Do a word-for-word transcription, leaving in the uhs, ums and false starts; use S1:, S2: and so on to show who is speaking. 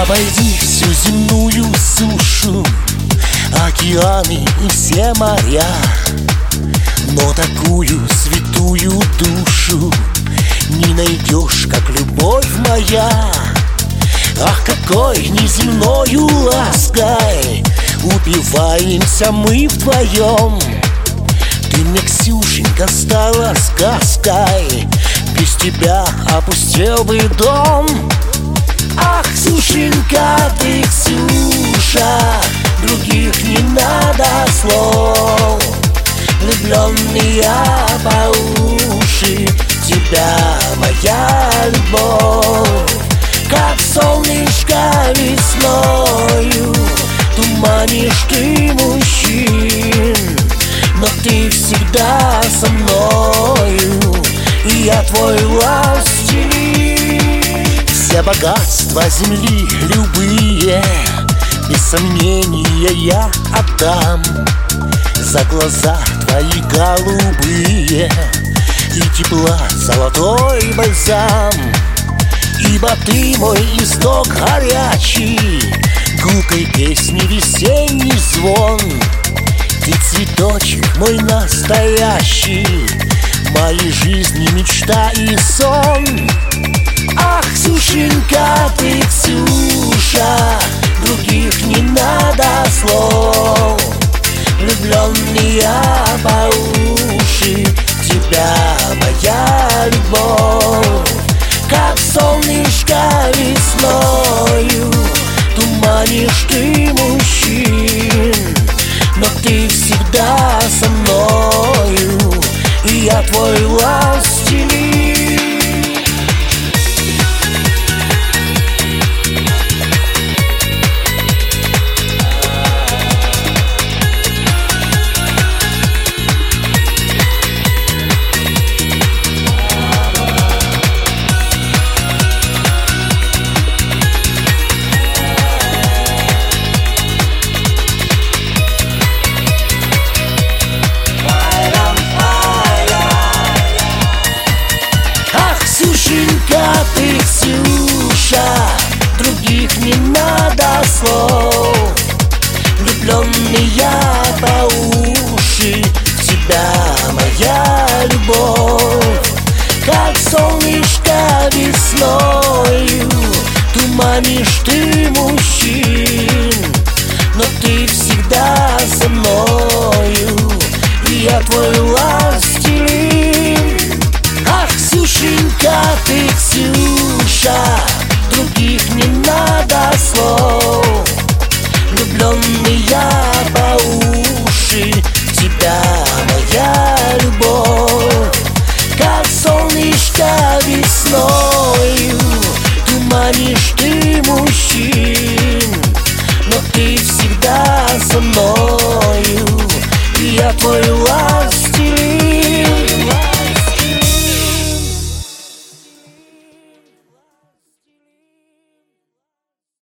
S1: Обойди всю земную сушу, океаны и все моря, но такую святую душу не найдешь, как любовь моя. Ах, какой неземною лаской упиваемся мы вдвоем. Ты мне, Ксюшенька, стала сказкой, без тебя опустел бы дом. Ах, Ксюшенька, ты, Ксюша, других не надо слов. Влюбленные по уши, тебя моя любовь. Как солнышко весною туманишь ты мужчин, но ты всегда со мною, и я твой властелин. Все богатства земли любые, без сомнения я отдам за глаза твои голубые и тепла золотой бальзам. Ибо ты мой исток горячий, гулкой песни весенний звон. Ты цветочек мой настоящий, моей жизни мечта и сон. Ах, Ксюшенька, ты, Ксюша, других не надо слов. Влюбленные по уши, тебя моя любовь.